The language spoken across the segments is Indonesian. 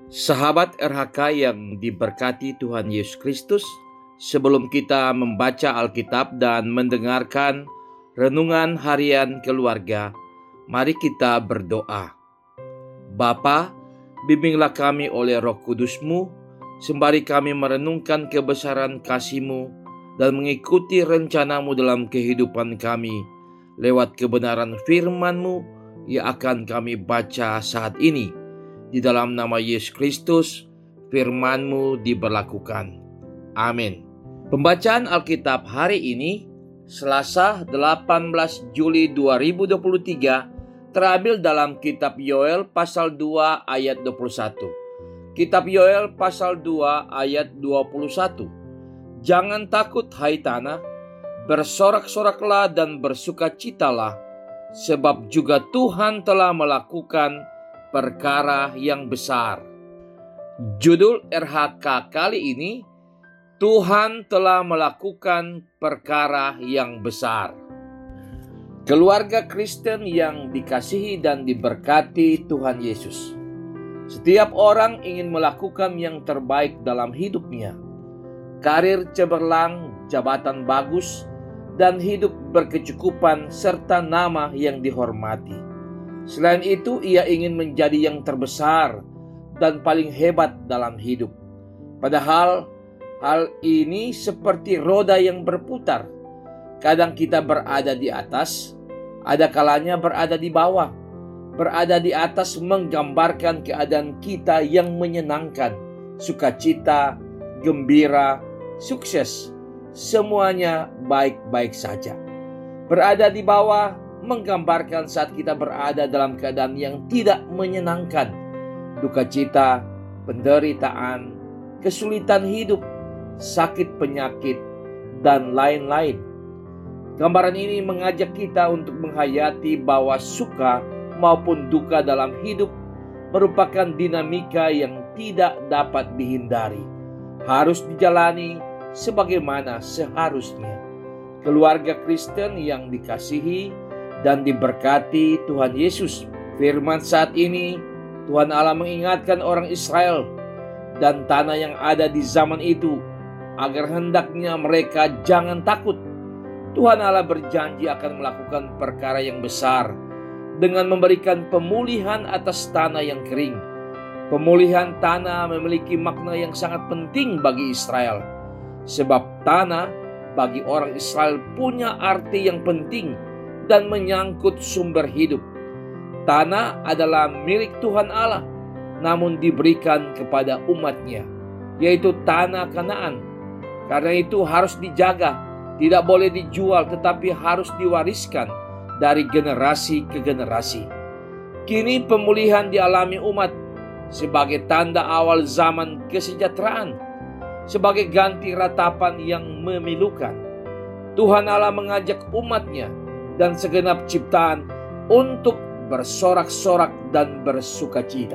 Sahabat RHK yang diberkati Tuhan Yesus Kristus, sebelum kita membaca Alkitab dan mendengarkan renungan harian keluarga, mari kita berdoa. Bapa, bimbinglah kami oleh Roh Kudus-Mu, sembari kami merenungkan kebesaran kasih-Mu dan mengikuti rencana-Mu dalam kehidupan kami, lewat kebenaran firman-Mu yang akan kami baca saat ini. Di dalam nama Yesus Kristus, firman-Mu diberlakukan. Amin. Pembacaan Alkitab hari ini, Selasa 18 Juli 2023, terambil dalam kitab Yoel pasal 2 ayat 21. Kitab Yoel pasal 2 ayat 21. Jangan takut hai tanah, bersorak-soraklah dan bersukacitalah, sebab juga Tuhan telah melakukan perkara yang besar. Judul RHK kali ini, Tuhan telah melakukan perkara yang besar. Keluarga Kristen yang dikasihi dan diberkati Tuhan Yesus, setiap orang ingin melakukan yang terbaik dalam hidupnya. Karir cemerlang, jabatan bagus, dan hidup berkecukupan serta nama yang dihormati. Selain itu, ia ingin menjadi yang terbesar dan paling hebat dalam hidup. Padahal, hal ini seperti roda yang berputar. Kadang kita berada di atas, ada kalanya berada di bawah. Berada di atas menggambarkan keadaan kita yang menyenangkan, sukacita, gembira, sukses. Semuanya baik-baik saja. Berada di bawah menggambarkan saat kita berada dalam keadaan yang tidak menyenangkan, duka cita, penderitaan, kesulitan hidup, sakit penyakit, dan lain-lain. Gambaran ini mengajak kita untuk menghayati bahwa suka maupun duka dalam hidup merupakan dinamika yang tidak dapat dihindari, harus dijalani sebagaimana seharusnya. Keluarga Kristen yang dikasihi dan diberkati Tuhan Yesus, firman saat ini, Tuhan Allah mengingatkan orang Israel dan tanah yang ada di zaman itu agar hendaknya mereka jangan takut. Tuhan Allah berjanji akan melakukan perkara yang besar dengan memberikan pemulihan atas tanah yang kering. Pemulihan tanah memiliki makna yang sangat penting bagi Israel, sebab tanah bagi orang Israel punya arti yang penting dan menyangkut sumber hidup. Tanah adalah milik Tuhan Allah, namun diberikan kepada umatnya, yaitu tanah Kanaan. Karena itu harus dijaga, tidak boleh dijual, tetapi harus diwariskan dari generasi ke generasi. Kini pemulihan dialami umat sebagai tanda awal zaman kesejahteraan, sebagai ganti ratapan yang memilukan. Tuhan Allah mengajak umatnya dan segenap ciptaan untuk bersorak-sorak dan bersukacita.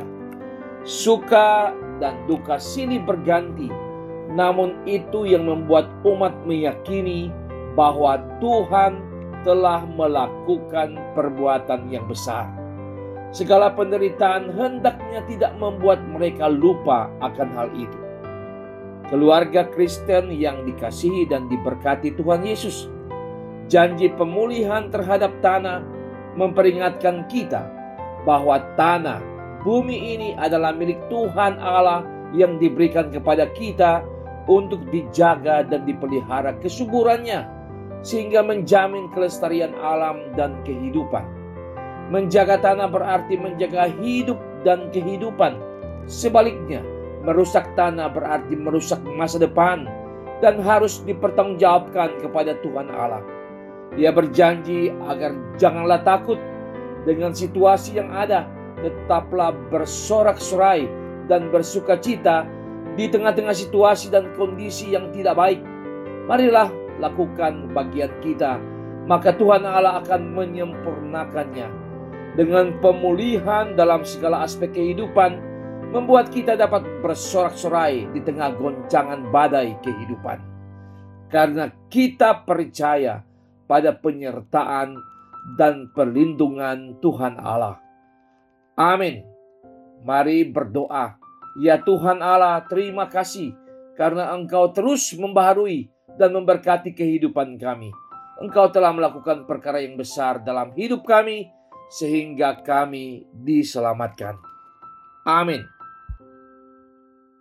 Suka dan duka silih berganti, namun itu yang membuat umat meyakini bahwa Tuhan telah melakukan perbuatan yang besar. Segala penderitaan hendaknya tidak membuat mereka lupa akan hal itu. Keluarga Kristen yang dikasihi dan diberkati Tuhan Yesus, janji pemulihan terhadap tanah memperingatkan kita bahwa tanah bumi ini adalah milik Tuhan Allah yang diberikan kepada kita untuk dijaga dan dipelihara kesuburannya, sehingga menjamin kelestarian alam dan kehidupan. Menjaga tanah berarti menjaga hidup dan kehidupan. Sebaliknya, merusak tanah berarti merusak masa depan dan harus dipertanggungjawabkan kepada Tuhan Allah. Dia berjanji agar janganlah takut dengan situasi yang ada, tetaplah bersorak-sorai dan bersukacita di tengah-tengah situasi dan kondisi yang tidak baik. Marilah lakukan bagian kita, maka Tuhan Allah akan menyempurnakannya. Dengan pemulihan dalam segala aspek kehidupan, membuat kita dapat bersorak-sorai di tengah goncangan badai kehidupan. Karena kita percaya pada penyertaan dan perlindungan Tuhan Allah. Amin. Mari berdoa. Ya Tuhan Allah, terima kasih karena Engkau terus membaharui dan memberkati kehidupan kami. Engkau telah melakukan perkara yang besar dalam hidup kami, sehingga kami diselamatkan. Amin.